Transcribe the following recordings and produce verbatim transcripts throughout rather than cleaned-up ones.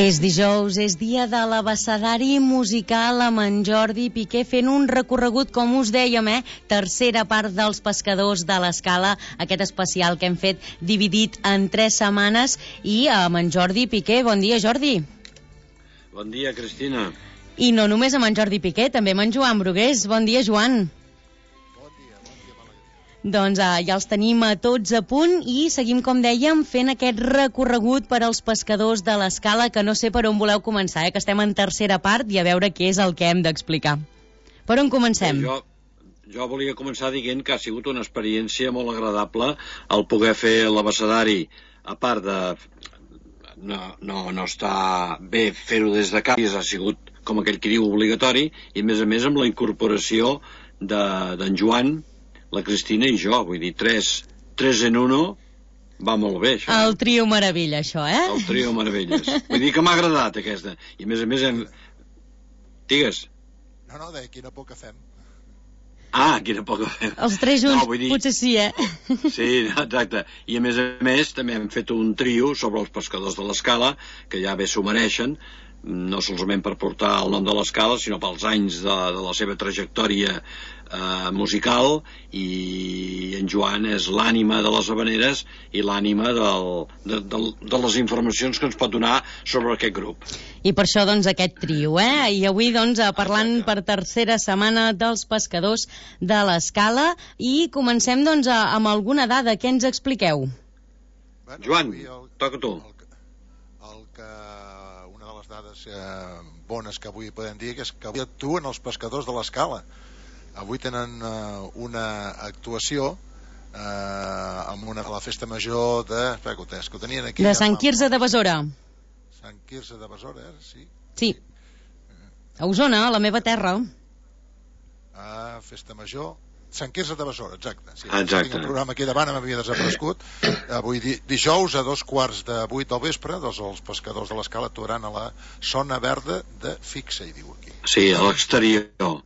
És dijous, és dia de l'abecedari musical amb en Jordi Piqué fent un recorregut, com us dèiem, eh? Tercera part dels Pescadors de l'Escala, aquest especial que hem fet dividit en tres setmanes, i amb en Jordi Piqué. Bon dia, Jordi. Bon dia, Cristina. I no només amb en Jordi Piqué, també amb en Joan Brugués. Bon dia, Joan. Doncs uh, ja els tenim a tots a punt i seguim, com dèiem, fent aquest recorregut per als Pescadors de l'Escala, que no sé per on voleu començar, eh? Que estem en tercera part i a veure què és el que hem d'explicar. Per on comencem? Jo, jo volia començar dient que ha sigut una experiència molt agradable el poder fer l'abecedari, a part de... No, no, no està bé fer-ho des de casa, ha sigut, com aquell que diu, obligatori, i a més a més amb la incorporació d'en de, Joan, la Cristina i jo, vull dir, tres, tres en uno, va molt bé, això. El trio meravella, això, eh? El trio meravelles. Vull dir que m'ha agradat, aquesta. I a més a més hem... Digues. No, no, de quina por que fem. Ah, quina por que fem. Els tres junts, no, dir... potser sí, eh? Sí, exacte. I a més a més també hem fet un trio sobre els Pescadors de l'Escala, que ja bé s'ho mereixen, no solament per portar el nom de l'Escala, sinó pels anys de, de la seva trajectòria eh, musical, i en Joan és l'ànima de les habaneres i l'ànima del, de, de, de les informacions que ens pot donar sobre aquest grup. I per això, doncs, aquest trio, eh? I avui, doncs, parlant per tercera setmana dels Pescadors de l'Escala, i comencem, doncs, amb alguna dada. Què ens expliqueu? Bueno, Joan, el, toca tu. El, el que... dades eh, bones que avui podem dir és que avui actuen els Pescadors de l'Escala. Avui tenen eh, una actuació eh, amb una, a la festa major de... Espera, que ho, que ho tenien aquí. De Sant Quirze de Besora. Sant Quirze de Besora, eh? Sí. Sí. A Osona, a la meva terra. Ah, festa major... Sant Quirze de Besora, exacte. Sí, exacte. Tinc el programa aquí davant, m'havia desaparegut. Avui di dijous a dos quarts de vuit del vespre, doncs els Pescadors de l'Escala actuaran a la zona verda de Fixa, hi diu aquí. Sí, a l'exterior.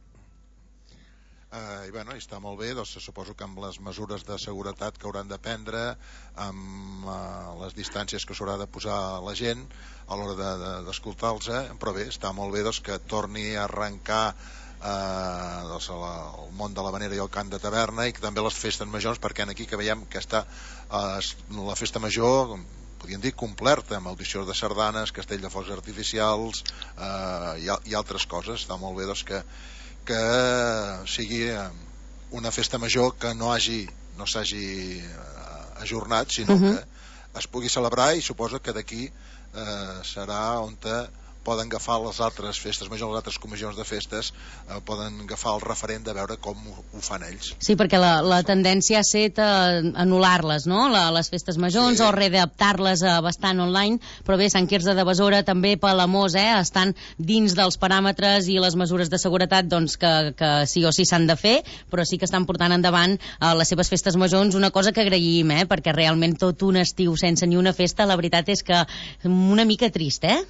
Uh, I bueno, i està molt bé, doncs suposo que amb les mesures de seguretat que hauran de prendre, amb uh, les distàncies que s'haurà de posar la gent a l'hora d'escoltar-los, de, de, eh? Però bé, està molt bé doncs, que torni a arrencar Uh, doncs la, el món de l'habanera i el cant de taverna, i que també les festes majors, perquè aquí que veiem que està uh, la festa major, podríem dir, complerta, amb audicions de sardanes, castell de focs artificials, uh, i, i altres coses. Està molt bé doncs, que, que sigui una festa major que no hagi no s'hagi uh, ajornat, sinó uh -huh. que es pugui celebrar, i suposo que d'aquí uh, serà on te poden agafar les altres festes majors, les altres comissions de festes, eh, poden agafar el referent de veure com ho, ho fan ells. Sí, perquè la, la tendència ha set a anul·lar-les, no?, la, les festes majors, sí, o readaptar-les a bastant online, però bé, Sant Quirze de Besora, també Palamós, eh, estan dins dels paràmetres i les mesures de seguretat, doncs, que, que sí o sí s'han de fer, però sí que estan portant endavant eh, les seves festes majors, una cosa que agraïm, eh, perquè realment tot un estiu sense ni una festa, la veritat és que una mica trist, eh?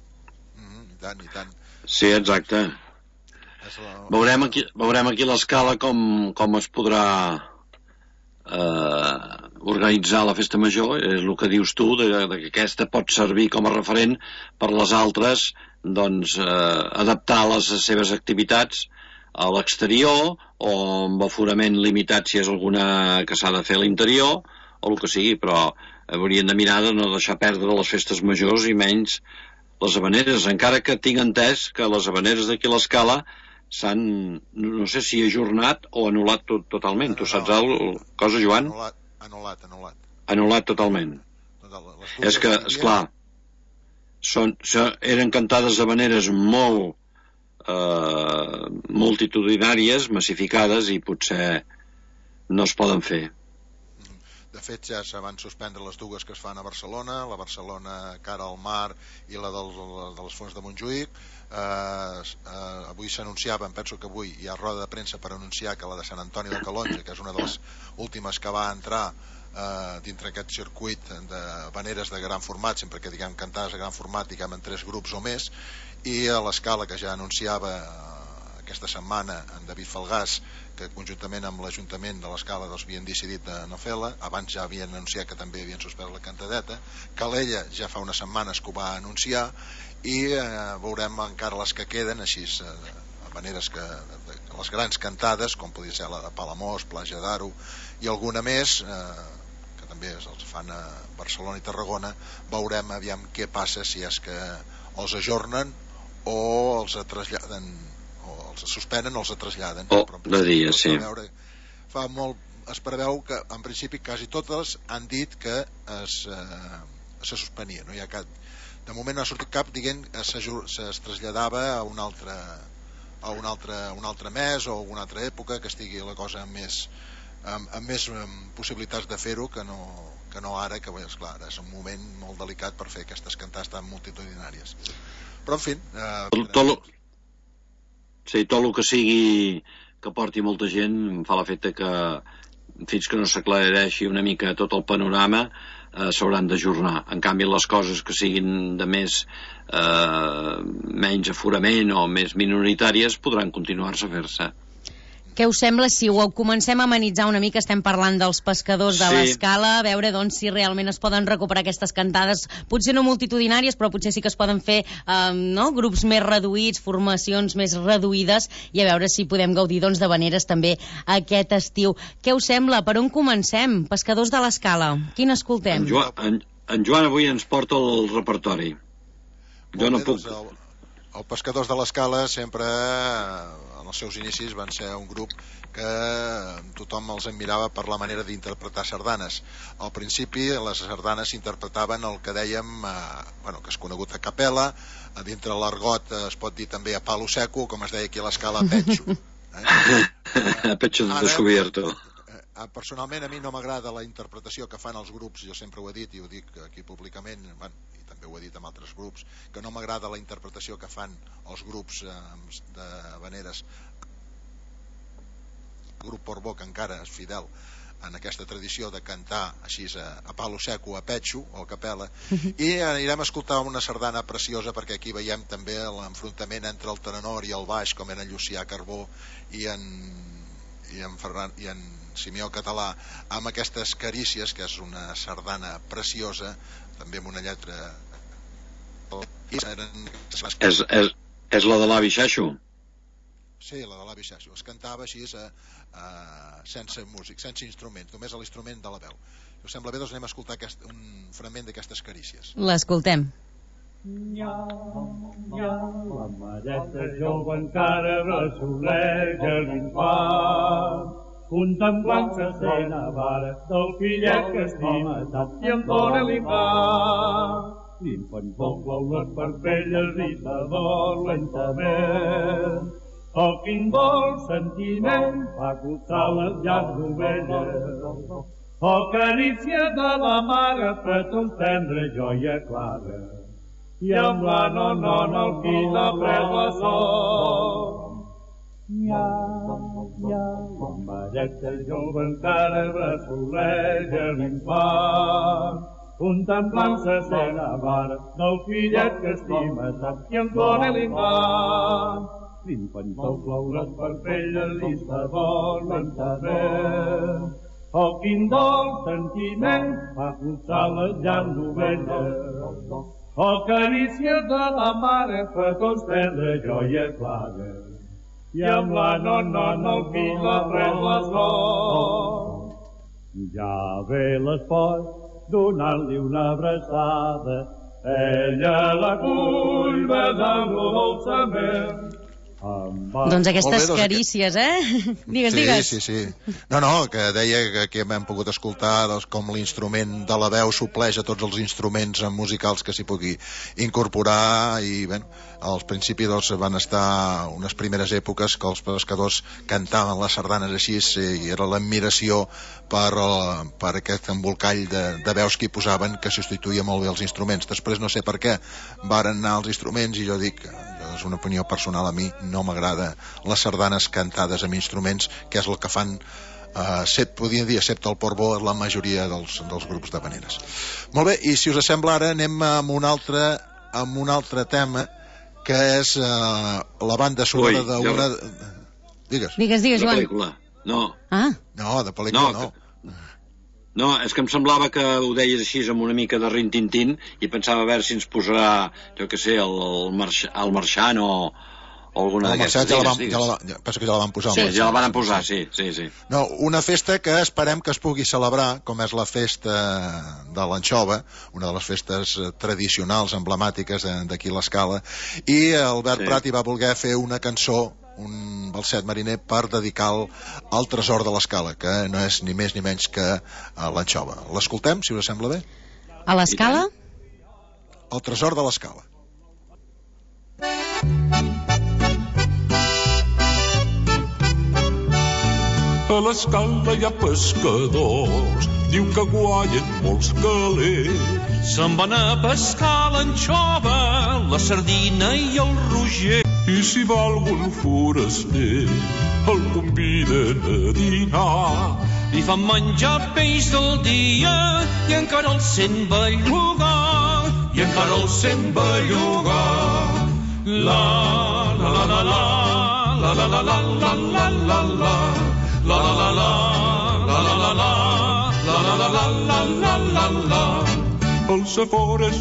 I tant, i tant. Sí, exacte. La... Veurem aquí, veurem aquí l'Escala com, com es podrà eh, organitzar la festa major. És el que dius tu, de, de que aquesta pot servir com a referent per les altres, doncs, eh, adaptar les seves activitats a l'exterior, o amb aforament limitat si és alguna que s'ha de fer a l'interior, o el que sigui, però haurien de mirar de no deixar perdre les festes majors, i menys les habaneres, encara que tinc entès que les habaneres d'aquí a l'Escala s'han, no sé si ajornat o anul·lat tot, totalment. No, no, tu saps alguna cosa, Joan? Anul·lat, anul·lat, anul·lat. Anul·lat totalment. És que, esclar, són, són, eren cantades habaneres molt eh, multitudinàries, massificades, i potser no es poden fer. De fet, ja se van suspendre les dues que es fan a Barcelona, la Barcelona cara al mar i la del, de les Fonts de Montjuïc. Eh, eh, avui s'anunciava, em penso que avui hi ha roda de premsa per anunciar que la de Sant Antoni de Calonge, que és una de les últimes que va entrar eh, dintre aquest circuit de habaneres de gran format, sempre que diguem cantades de gran format, diguem en tres grups o més, i a l'Escala, que ja anunciava aquesta setmana en David Falgàs, que conjuntament amb l'Ajuntament de l'Escala doncs, havien decidit de no fer-la. Abans ja havien anunciat que també havien suspès la cantadeta. Calella ja fa unes setmanes que ho va anunciar, i eh, veurem encara les que queden, així eh, maneres que de, les grans cantades, com podria ser la de Palamós, Platja d'Aro i alguna més, eh, que també els fan a Barcelona i Tarragona. Veurem aviam què passa, si és que els ajornen o els traslladen, o els suspenen o els traslladen. Oh, de dia, sí. Veure, fa molt, es preveu que en principi quasi totes han dit que es, eh, se suspenia, no hi ha cap, de moment no ha sortit cap dient que es traslladava a un altre a un altre, un altre mes o alguna altra època, que estigui la cosa amb més, amb, amb més amb possibilitats de fer-ho que no, que no ara, que és clar, és un moment molt delicat per fer aquestes cantades tan multitudinàries. Però en fi, eh, tot, tot, sí, tot el que sigui que porti molta gent fa l'efecte que fins que no s'aclareixi una mica tot el panorama eh, s'hauran d'ajornar. En canvi, les coses que siguin de més eh, menys aforament o més minoritàries podran continuar-se a fer-se. Què us sembla si ho comencem a amenitzar una mica? Estem parlant dels pescadors de sí. l'Escala, a veure doncs, si realment es poden recuperar aquestes cantades, potser no multitudinàries, però potser sí que es poden fer eh, no? grups més reduïts, formacions més reduïdes, i a veure si podem gaudir doncs, de veneres també aquest estiu. Què us sembla? Per on comencem? Pescadors de l'Escala. Quin escoltem? En Joan, en, en Joan avui ens porta el repertori. Molt jo no bé, puc... Doncs el, el Pescadors de l'Escala sempre... en els seus inicis van ser un grup que tothom els admirava per la manera d'interpretar sardanes. Al principi les sardanes s'interpretaven el que dèiem, eh, bueno, que és conegut a capella, a dintre l'argot es pot dir també a palo seco, com es deia aquí a l'Escala, a petxo. Eh? A petxo descobierto. Eh, personalment a mi no m'agrada la interpretació que fan els grups, jo sempre ho he dit i ho dic aquí públicament, bueno, també ho he dit amb altres grups, que no m'agrada la interpretació que fan els grups eh, de veneres. El grup Portbó, que encara és fidel en aquesta tradició de cantar així a, a palo seco, a petxo o a capella, i anirem a escoltar una sardana preciosa, perquè aquí veiem també l'enfrontament entre el tenor i el baix, com eren Llucià Carbó i en, i en, Ferran, i en Simeó Català, amb aquestes carícies, que és una sardana preciosa, també amb una lletra. És, és, és la de l'avi Xaixo? Sí, la de l'avi Xaixo. Es cantava així a, a, sense músic, sense instruments, només a l'instrument de la veu. Si us sembla bé, doncs anem a escoltar aquest, un fragment d'aquestes carícies. L'escoltem. Nya, nya, la mareta jove encara bressoleja l'infant, contemplant la cena vara del fillet que estima tant i em dóna l'infant. L'infant pobla les parpelles i s'ador lentament. Oh, quin dolç sentiment fa costar les llars d'ovelles. Oh, carícia de la mare, petons tendre, joia clara. I amb la nonona el fill ha pres la son. Nya, nya, la mareta jove encara bressoleja l'infant, contemplant la cena mare del fillet que estima tant i em dóna l'infant. L'infant dobla les parpelles i s'ador lentament. Oh, quin dolç sentiment fa costar les llars d'ovelles. Oh, carícia de la mare, petons tendre, joia clara. I amb la nonona el fill ha pres la son. Ja ve l'espòs donant-li una abraçada, ella la cull besant-lo dolçament. Doncs aquestes bé, doncs carícies, eh? Digues, sí, digues. Sí, sí, sí. No, no, que deia que, que hem pogut escoltar doncs, com l'instrument de la veu supleja tots els instruments musicals que s'hi pugui incorporar, i bé, al principi doncs, van estar unes primeres èpoques que els pescadors cantaven les sardanes així, i era l'admiració per, per aquest embolcall de, de veus que hi posaven, que substituïa molt bé els instruments. Després no sé per què varen anar els instruments, i jo dic, és una opinió personal, a mi no m'agrada les sardanes cantades amb instruments, que és el que fan eh, set, podria dir, excepte el Portbó, la majoria dels, dels grups de veneres. Molt bé, i si us sembla ara anem amb un altre, amb un altre tema que és uh, la banda sonora d'una... Jo... Digues. Digues, digues, Joan. De pel·lícula. No. Ah. No, de pel·lícula no. No, no, és que em semblava que ho deies així amb una mica de rintintín i pensava a veure si ens posarà, jo què sé, el, el, marx, el Marxant o, o alguna d'aquestes. Ja la van, ja la, ja, penso que ja la van posar. Sí, ja la van posar, sí, sí, sí. No, una festa que esperem que es pugui celebrar, com és la festa de l'Anxova, una de les festes tradicionals, emblemàtiques d'aquí a l'Escala, i Albert sí. Prat hi va voler fer una cançó, un balset mariner, per dedicar al tresor de l'Escala, que no és ni més ni menys que l'Anxova. L'escoltem, si us sembla bé? A l'Escala? El tresor de l'Escala. A l'Escala hi ha pescadors, diu que guanyen molts calés. Se'n van a pescar l'anxova, la sardina i el roger. I si va algun foraster, el conviden a dinar. Li fan menjar peix del dia i encara el sent bellugar. I encara el sent bellugar. La, la, la, la, la, la, la, la, la, la, la, la, la. La la la la, la la la la, la la la la, la la la la. Els afores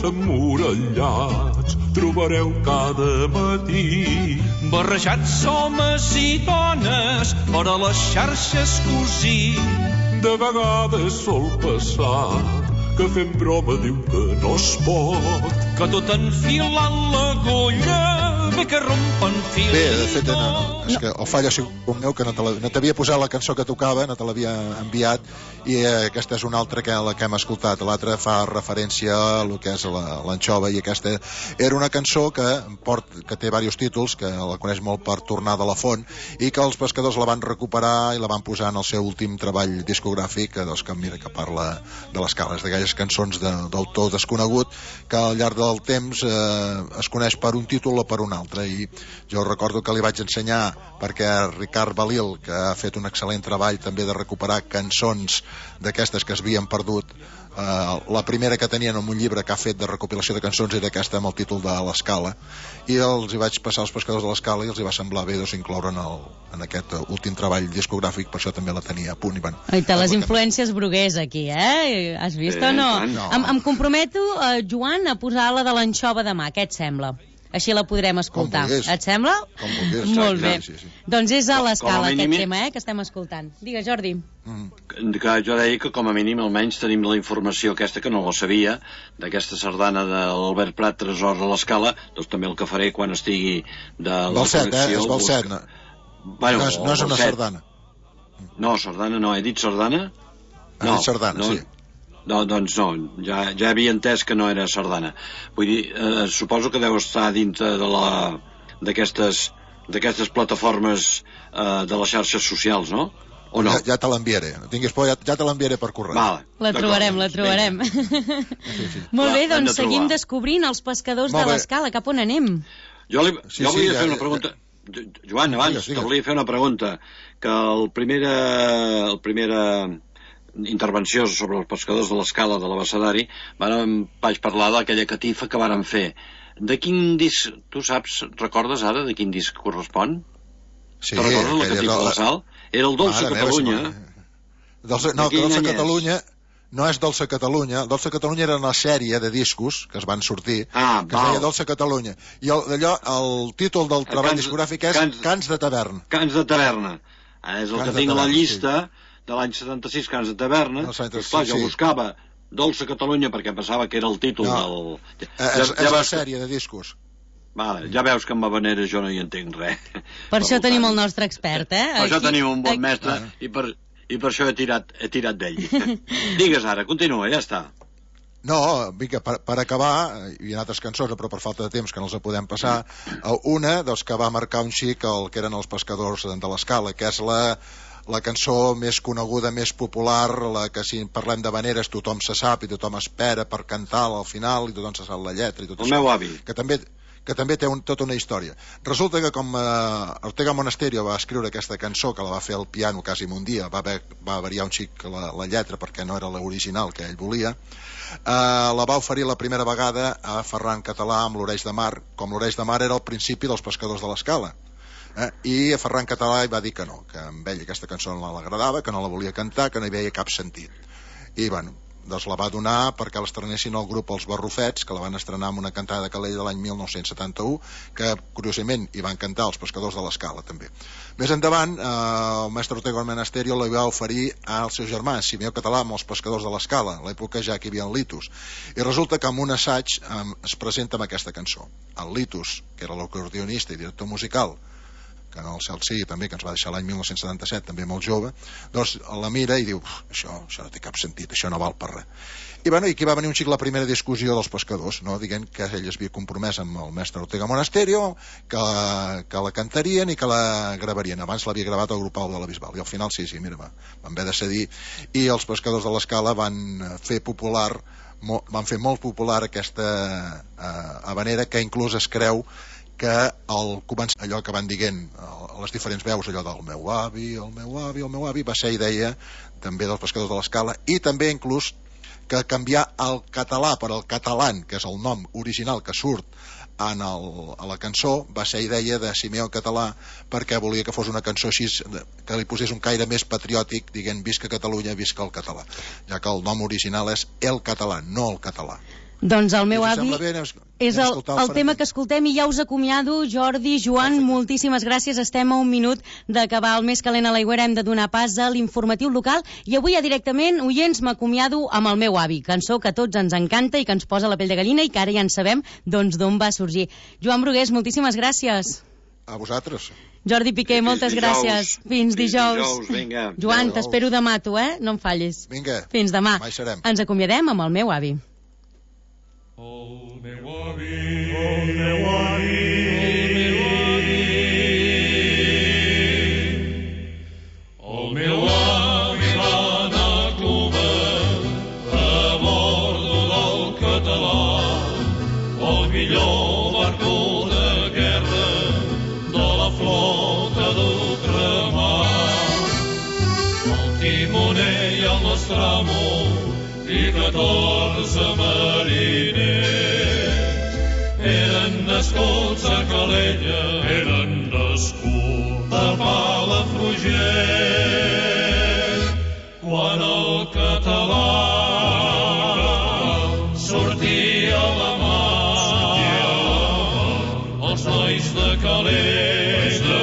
emmurallats trobareu cada matí barrejats homes i dones per a les xarxes cosir. De vegades sol passar que fem broma diu que no es pot, que tot enfilant l'agulla bé que rompen fil. Bé, de fet, no, és que el fallo ha sigut meu, que no t'havia posat la cançó que tocava, no te l'havia enviat, i eh, aquesta és una altra que la que hem escoltat. L'altra fa referència a el que és l'Anxova, i aquesta era una cançó que, port, que té diversos títols, que la coneix molt per Tornar de la Font, i que els pescadors la van recuperar i la van posar en el seu últim treball discogràfic, que, doncs, que mira, que parla de l'Escala, d'aquelles cançons d'autor desconegut que al llarg del temps eh, es coneix per un títol o per un altre. I jo recordo que li vaig ensenyar, perquè Ricard Balil, que ha fet un excel·lent treball també de recuperar cançons d'aquestes que es havien perdut, eh, la primera que tenien en un llibre que ha fet de recopilació de cançons era aquesta amb el títol de l'Escala, i els hi vaig passar als pescadors de l'Escala i els hi va semblar bé, doncs, incloure en, el, en aquest últim treball discogràfic, per això també la tenia a punt. I, bueno, Oita, les influències bruguers aquí, eh? Has vist eh, o no? no. Em, em comprometo, eh, Joan, a posar la de l'Anxova demà, què et sembla? Així la podrem escoltar. Et sembla? Com vulguis. Molt bé. Sí, sí. Doncs és a l'Escala aquest tema, eh, que estem escoltant. Digues, Jordi. Mm. Que jo deia que com a mínim almenys tenim la informació aquesta, que no la sabia, d'aquesta sardana de l'Albert Prat, Tresor de l'Escala, doncs també el que faré quan estigui de la Balset, col·lecció. Eh? És Balset, no? Bueno, no és, no és una sardana. No, sardana no. He dit sardana? No, he dit sardana, no, sí. No, doncs no, ja, ja havia entès que no era sardana. Vull dir, eh, suposo que deu estar dintre de la d'aquestes d'aquestes plataformes eh, de les xarxes socials, no? O no? Ja, ja te l'enviaré, no tinguis por, ja, ja te l'enviaré per correu. Vale, la trobarem, la trobarem. Sí, sí. Molt bé, doncs seguim descobrint els pescadors de l'Escala. Cap on anem? Jo, li, sí, jo volia sí, fer ja, una pregunta. Ja. Joan, abans, digues, digues. Te volia fer una pregunta. Que el primera... El primera intervenció sobre els pescadors de l'Escala de l'Abecedari, vaig parlar d'aquella catifa que varen fer. De quin disc, tu saps, recordes ara de quin disc correspon? Sí, te recordes la catifa de la Sal? Era el Dolça Catalunya. Dolça, no, que Dolça Catalunya no és Dolça Catalunya. Dolça Catalunya era una sèrie de discos que es van sortir, ah, que es deia Dolça Catalunya. I el, allò, el títol del treball Cans, discogràfic és Cans, Cans de Taverna. Cans de Taverna. Ah, és el Cans que tinc a la llista... Sí. De l'any setanta-sis, Cans de Taverna, no, pues, clar, jo sí. buscava Dolça Catalunya perquè pensava que era el títol no. del... Ja, és ja és la sèrie de discos. Vale, ja veus que amb habanera jo no hi entenc res. Per, per això tant. Tenim el nostre expert, eh? Per això tenim un bon mestre ah. i, per, i per això he tirat, he tirat d'ell. Digues ara, continua, ja està. No, vinga, per, per acabar, hi ha altres cançons, però per falta de temps que no els podem passar, una doncs, que va marcar un xic el que eren els pescadors de l'Escala, que és la... la cançó més coneguda, més popular, la que si parlem de veneres tothom se sap i tothom espera per cantar al final i tothom se sap la lletra i tot el això. meu avi. Que també, que també té un, tota una història. Resulta que com eh, Ortega Monasterio va escriure aquesta cançó, que la va fer al piano quasi un dia, va, haver, va variar un xic la, la lletra perquè no era l'original que ell volia, eh, la va oferir la primera vegada a Ferran Català amb l'Oreix de Mar, com l'Oreix de Mar era el principi dels Pescadors de l'Escala. Eh? I a Ferran Català va dir que no, que a ell aquesta cançó no l'agradava, que no la volia cantar, que no hi veia cap sentit. I bueno, doncs la va donar perquè l'estrenessin al grup Els Barrufets, que la van estrenar amb una cantada de Calella de l'any mil nou-cents setanta-u, que curiosament hi van cantar els Pescadors de l'Escala també. Més endavant, eh, el mestre Ortega Monasterio li va oferir als seus germans Simeó Català amb els Pescadors de l'Escala, a l'època ja que hi havia el Litus, i resulta que en un assaig eh, es presenta amb aquesta cançó. El Litus, que era l'acordionista i director musical, que en el cel sigui també, que ens va deixar l'any mil nou-cents setanta-set, també molt jove, doncs la mira i diu, això, això no té cap sentit, això no val per res. I, bueno, i aquí va venir un xic la primera discussió dels pescadors, no? Dient que ell es havia compromès amb el mestre Ortega Monasterio, que la, que la cantarien i que la gravarien. Abans l'havia gravat el grup Pau de la Bisbal, i al final sí, sí, mira, va, van haver de cedir, i els Pescadors de l'Escala van fer popular, mo, van fer molt popular aquesta eh, habanera, que inclús es creu que al començar allò que van dient les diferents veus, allò del meu avi, el meu avi, el meu avi, va ser idea també dels Pescadors de l'Escala, i també inclús que canviar el català per el catalán, que és el nom original que surt en el, a la cançó, va ser idea de Simeó Català, perquè volia que fos una cançó així, que li posés un caire més patriòtic, dient visca Catalunya, visca el català, ja que el nom original és el català, no el català. Doncs el meu avi bé, anem, és el, el tema que escoltem, i ja us acomiado. Jordi, Joan, perfecte, moltíssimes gràcies. Estem a un minut d'acabar el Més calent a l'aigüera. Hem de donar pas a l'informatiu local, i avui ja directament, oients, m'acomiado amb el meu avi, cançó que a tots ens encanta i que ens posa la pell de gallina, i que ara ja en sabem doncs d'on va sorgir. Joan Brugués, moltíssimes gràcies. A vosaltres. Jordi Piqué, moltes dijous. gràcies. Fins dijous. dijous vinga. Joan, t'espero demà, tu, eh? No em fallis. Vinga. Fins demà. Mai serem. Ens acomiadem amb el meu avi. El meu avi, el meu avi, el meu avi, el meu avi va anar a Cuba a bordo del català, el millor barco de guerra de la flota d'ultramar. El timoner i el nostre amor i catorze mariners eren nascuts a Calella, eren nascuts a Palafrugell. Quan el català sortia a la mar, els nois de Calella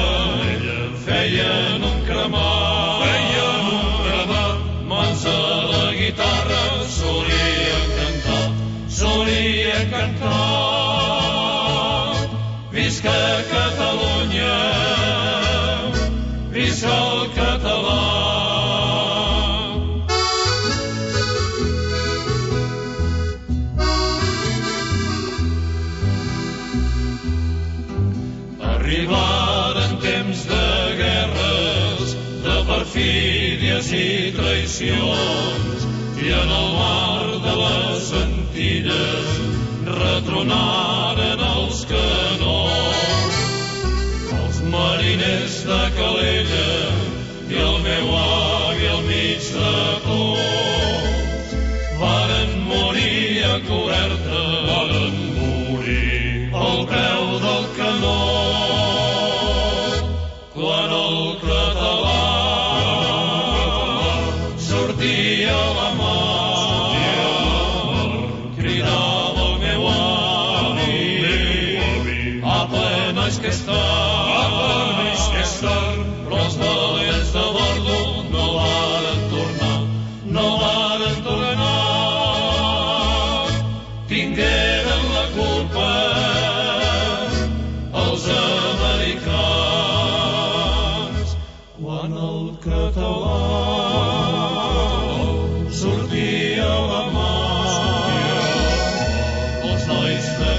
feien un cremat, feien un cremat, mans a la guitarra solien cantar, solien cantar. Visca Catalunya, visca el català. Arribaren temps de guerres, de perfídies i traïcions, i en el mar de les Antilles retronaren els canons. Els mariners de Calella i el meu avi al mig de tots varen morir a coberta, varen morir al peu del canó. Quan el català sortia a la mar, cridava el meu avi, apa, nois que és tard, però els valents de bordo no varen tornar, no varen tornar. Tingueren la culpa els americans. Quan el català sortia a la mar, els nois de